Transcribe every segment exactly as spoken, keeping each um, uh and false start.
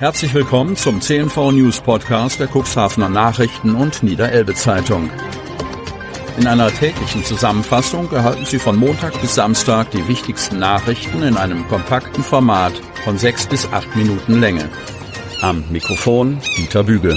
Herzlich willkommen zum C N V News Podcast der Cuxhavener Nachrichten und Niederelbe Zeitung. In einer täglichen Zusammenfassung erhalten Sie von Montag bis Samstag die wichtigsten Nachrichten in einem kompakten Format von sechs bis acht Minuten Länge. Am Mikrofon Dieter Büge.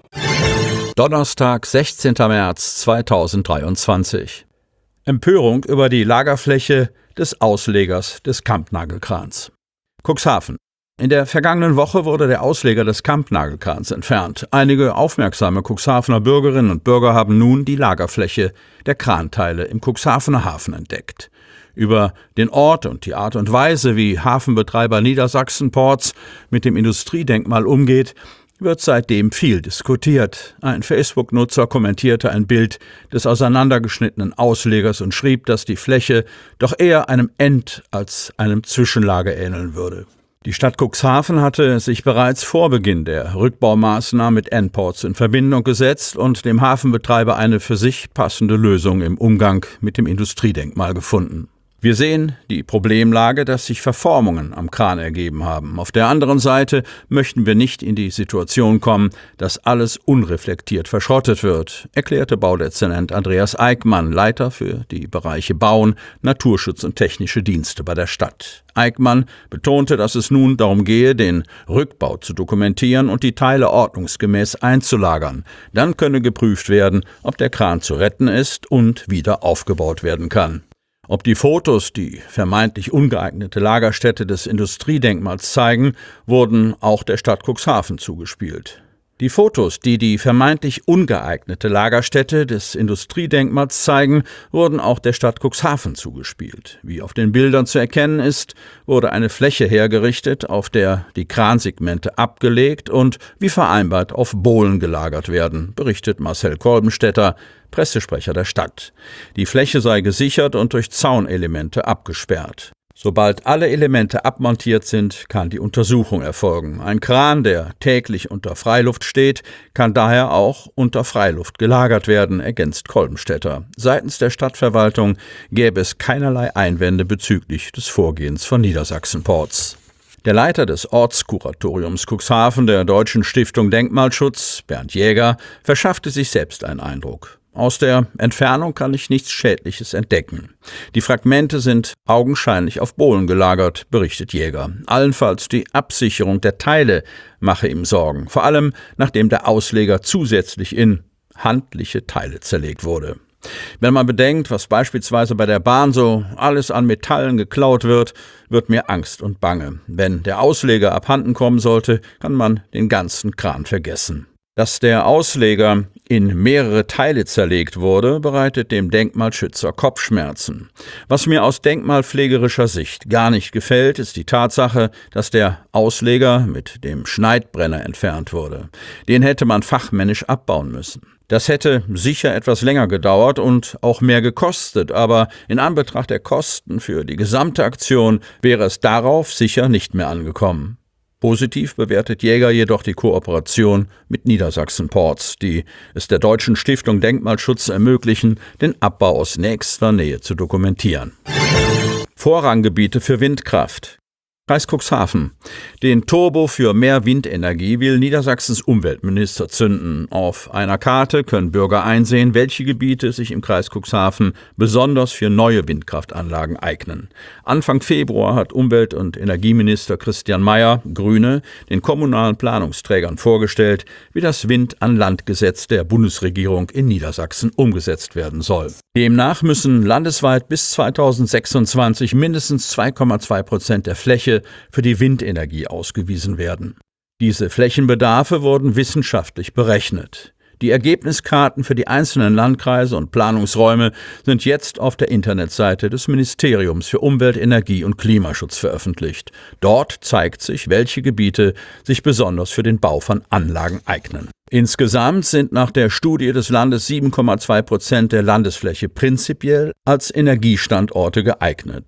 Donnerstag, sechzehnter März zweitausenddreiundzwanzig. Empörung über die Lagerfläche des Auslegers des Kampnagelkrans. Cuxhaven. In der vergangenen Woche wurde der Ausleger des Kampnagelkrans entfernt. Einige aufmerksame Cuxhavener Bürgerinnen und Bürger haben nun die Lagerfläche der Kranteile im Cuxhavener Hafen entdeckt. Über den Ort und die Art und Weise, wie Hafenbetreiber Niedersachsen Ports mit dem Industriedenkmal umgeht, wird seitdem viel diskutiert. Ein Facebook-Nutzer kommentierte ein Bild des auseinandergeschnittenen Auslegers und schrieb, dass die Fläche doch eher einem End- als einem Zwischenlager ähneln würde. Die Stadt Cuxhaven hatte sich bereits vor Beginn der Rückbaumaßnahmen mit N-Ports in Verbindung gesetzt und dem Hafenbetreiber eine für sich passende Lösung im Umgang mit dem Industriedenkmal gefunden. Wir sehen die Problemlage, dass sich Verformungen am Kran ergeben haben. Auf der anderen Seite möchten wir nicht in die Situation kommen, dass alles unreflektiert verschrottet wird, erklärte Baudezernent Andreas Eickmann, Leiter für die Bereiche Bauen, Naturschutz und technische Dienste bei der Stadt. Eickmann betonte, dass es nun darum gehe, den Rückbau zu dokumentieren und die Teile ordnungsgemäß einzulagern. Dann könne geprüft werden, ob der Kran zu retten ist und wieder aufgebaut werden kann. Ob die Fotos die vermeintlich ungeeignete Lagerstätte des Industriedenkmals zeigen, wurden auch der Stadt Cuxhaven zugespielt. Die Fotos, die die vermeintlich ungeeignete Lagerstätte des Industriedenkmals zeigen, wurden auch der Stadt Cuxhaven zugespielt. Wie auf den Bildern zu erkennen ist, wurde eine Fläche hergerichtet, auf der die Kransegmente abgelegt und wie vereinbart auf Bohlen gelagert werden, berichtet Marcel Kolbenstädter, Pressesprecher der Stadt. Die Fläche sei gesichert und durch Zaunelemente abgesperrt. Sobald alle Elemente abmontiert sind, kann die Untersuchung erfolgen. Ein Kran, der täglich unter Freiluft steht, kann daher auch unter Freiluft gelagert werden, ergänzt Kolbenstädter. Seitens der Stadtverwaltung gäbe es keinerlei Einwände bezüglich des Vorgehens von Niedersachsen Ports. Der Leiter des Ortskuratoriums Cuxhaven der Deutschen Stiftung Denkmalschutz, Bernd Jäger, verschaffte sich selbst einen Eindruck. Aus der Entfernung kann ich nichts Schädliches entdecken. Die Fragmente sind augenscheinlich auf Bohlen gelagert, berichtet Jäger. Allenfalls die Absicherung der Teile mache ihm Sorgen, vor allem nachdem der Ausleger zusätzlich in handliche Teile zerlegt wurde. Wenn man bedenkt, was beispielsweise bei der Bahn so alles an Metallen geklaut wird, wird mir Angst und Bange. Wenn der Ausleger abhanden kommen sollte, kann man den ganzen Kran vergessen. Dass der Ausleger in mehrere Teile zerlegt wurde, bereitet dem Denkmalschützer Kopfschmerzen. Was mir aus denkmalpflegerischer Sicht gar nicht gefällt, ist die Tatsache, dass der Ausleger mit dem Schneidbrenner entfernt wurde. Den hätte man fachmännisch abbauen müssen. Das hätte sicher etwas länger gedauert und auch mehr gekostet, aber in Anbetracht der Kosten für die gesamte Aktion wäre es darauf sicher nicht mehr angekommen. Positiv bewertet Jäger jedoch die Kooperation mit Niedersachsen Ports, die es der Deutschen Stiftung Denkmalschutz ermöglichen, den Abbau aus nächster Nähe zu dokumentieren. Vorranggebiete für Windkraft. Kreis Cuxhaven. Den Turbo für mehr Windenergie will Niedersachsens Umweltminister zünden. Auf einer Karte können Bürger einsehen, welche Gebiete sich im Kreis Cuxhaven besonders für neue Windkraftanlagen eignen. Anfang Februar hat Umwelt- und Energieminister Christian Mayer, Grüne, den kommunalen Planungsträgern vorgestellt, wie das Wind-an-Land-Gesetz der Bundesregierung in Niedersachsen umgesetzt werden soll. Demnach müssen landesweit bis zweitausendsechsundzwanzig mindestens zwei Komma zwei Prozent der Fläche für die Windenergie ausgewiesen werden. Diese Flächenbedarfe wurden wissenschaftlich berechnet. Die Ergebniskarten für die einzelnen Landkreise und Planungsräume sind jetzt auf der Internetseite des Ministeriums für Umwelt, Energie und Klimaschutz veröffentlicht. Dort zeigt sich, welche Gebiete sich besonders für den Bau von Anlagen eignen. Insgesamt sind nach der Studie des Landes sieben Komma zwei Prozent der Landesfläche prinzipiell als Energiestandorte geeignet.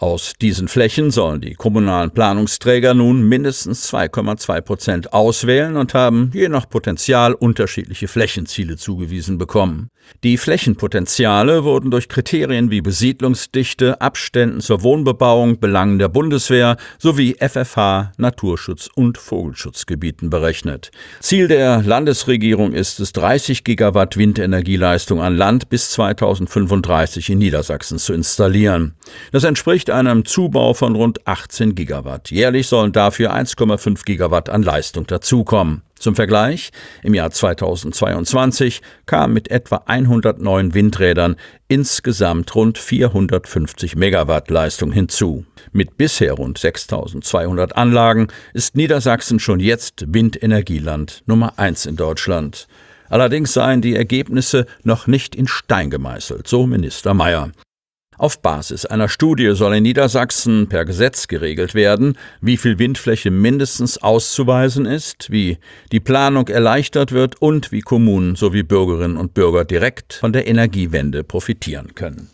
Aus diesen Flächen sollen die kommunalen Planungsträger nun mindestens zwei Komma zwei Prozent auswählen und haben je nach Potenzial unterschiedliche Flächenziele zugewiesen bekommen. Die Flächenpotenziale wurden durch Kriterien wie Besiedlungsdichte, Abständen zur Wohnbebauung, Belangen der Bundeswehr sowie F F H, Naturschutz- und Vogelschutzgebieten berechnet. Ziel der Landesregierung ist es, dreißig Gigawatt Windenergieleistung an Land bis zweitausendfünfunddreißig in Niedersachsen zu installieren. Das entspricht einem Zubau von rund achtzehn Gigawatt. Jährlich sollen dafür eins Komma fünf Gigawatt an Leistung dazukommen. Zum Vergleich, im Jahr zweitausendzweiundzwanzig kamen mit etwa hundertneun Windrädern insgesamt rund vierhundertfünfzig Megawatt Leistung hinzu. Mit bisher rund sechstausendzweihundert Anlagen ist Niedersachsen schon jetzt Windenergieland Nummer eins in Deutschland. Allerdings seien die Ergebnisse noch nicht in Stein gemeißelt, so Minister Mayer. Auf Basis einer Studie soll in Niedersachsen per Gesetz geregelt werden, wie viel Windfläche mindestens auszuweisen ist, wie die Planung erleichtert wird und wie Kommunen sowie Bürgerinnen und Bürger direkt von der Energiewende profitieren können.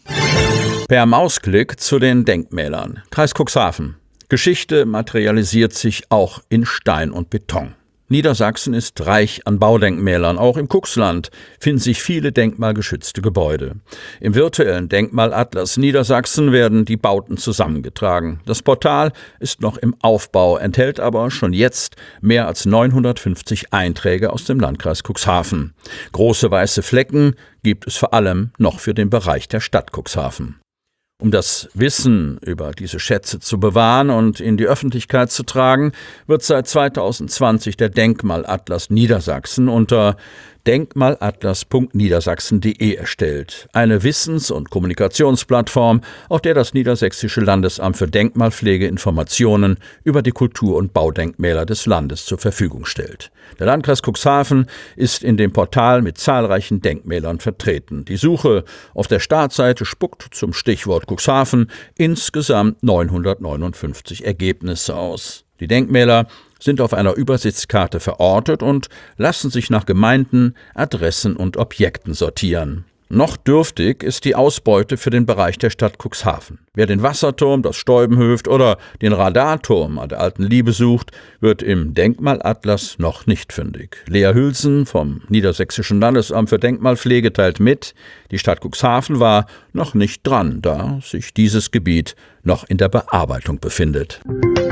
Per Mausklick zu den Denkmälern. Kreis Cuxhaven. Geschichte materialisiert sich auch in Stein und Beton. Niedersachsen ist reich an Baudenkmälern. Auch im Cuxland finden sich viele denkmalgeschützte Gebäude. Im virtuellen Denkmalatlas Niedersachsen werden die Bauten zusammengetragen. Das Portal ist noch im Aufbau, enthält aber schon jetzt mehr als neunhundertfünfzig Einträge aus dem Landkreis Cuxhaven. Große weiße Flecken gibt es vor allem noch für den Bereich der Stadt Cuxhaven. Um das Wissen über diese Schätze zu bewahren und in die Öffentlichkeit zu tragen, wird seit zweitausendzwanzig der Denkmalatlas Niedersachsen unter denkmalatlas punkt niedersachsen punkt de erstellt. Eine Wissens- und Kommunikationsplattform, auf der das Niedersächsische Landesamt für Denkmalpflege Informationen über die Kultur- und Baudenkmäler des Landes zur Verfügung stellt. Der Landkreis Cuxhaven ist in dem Portal mit zahlreichen Denkmälern vertreten. Die Suche auf der Startseite spuckt zum Stichwort Cuxhaven insgesamt neunhundertneunundfünfzig Ergebnisse aus. Die Denkmäler sind auf einer Übersichtskarte verortet und lassen sich nach Gemeinden, Adressen und Objekten sortieren. Noch dürftig ist die Ausbeute für den Bereich der Stadt Cuxhaven. Wer den Wasserturm, das Steubenhöft oder den Radarturm an der Alten Liebe sucht, wird im Denkmalatlas noch nicht fündig. Lea Hülsen vom Niedersächsischen Landesamt für Denkmalpflege teilt mit, die Stadt Cuxhaven war noch nicht dran, da sich dieses Gebiet noch in der Bearbeitung befindet.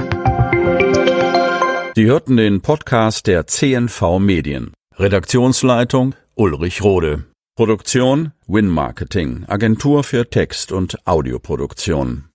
Sie hörten den Podcast der C N V Medien. Redaktionsleitung Ulrich Rode. Produktion Win Marketing, Agentur für Text- und Audioproduktion.